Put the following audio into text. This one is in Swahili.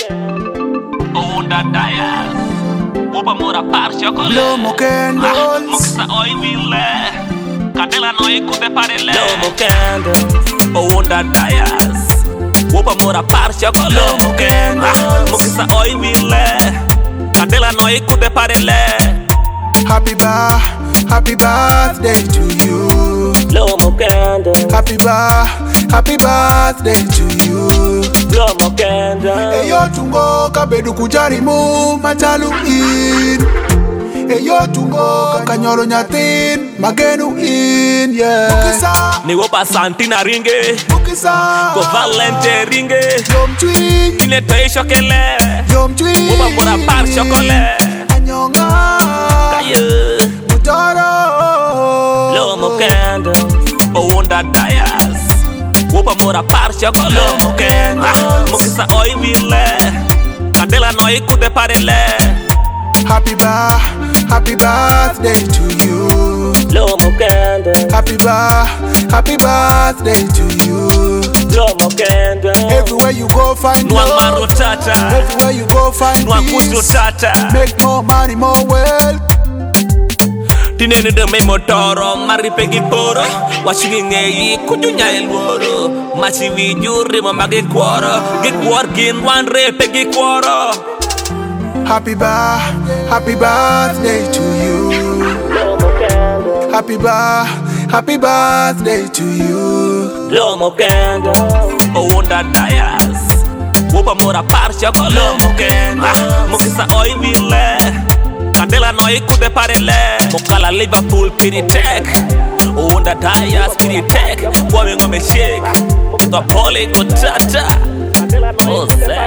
Onda Dias Opa mora par chocolate Lomo candles Moksa oi wille Kadela noi kude parele Lomo candles Onda Dias Opa mora par chocolate Lomo candles Moksa oi wille Kadela noi kude parele Happy birthday to you. Lomo candles Happy birthday to you. Lomo candles Eyo tungo kabedu kujarimu machalu in. Eyo tungo kanyoro nyatin magenu in, yeah. Mukisa Ni wopa Santina ringe Mukisa Ko Valente ringe Yom chui Kine toi chokele Yom chui Opa mora par chocolate Anyonga Kaye Mutoro Lomo candles Onda Dias Opa mora par chocolate Lomo candles Moksa oi wille Kadela noi kude parele Happy birthday to you. Lomo candles Happy birthday to you. Lomo candles Everywhere you go find Nwang love. maro tata Everywhere you go find Nwang kujo peace. tata Make more money, more wealth. Tinene de me motoro Mari pegi poro Washingi ngeyi kujo nyael woro Machi vijuri mamage kworo Gik workin wan re pegi kworo Happy birthday to you. Lomo candles Happy birthday to you. Lomo candles Onda Dias Opa mora par chocolate Lomo candles Moksa oi wille Kadela noi kude parele Mokala Liverpool kiri tek Onda Dias kiri tek Kwame ngome shake Tua pole kutata Oh,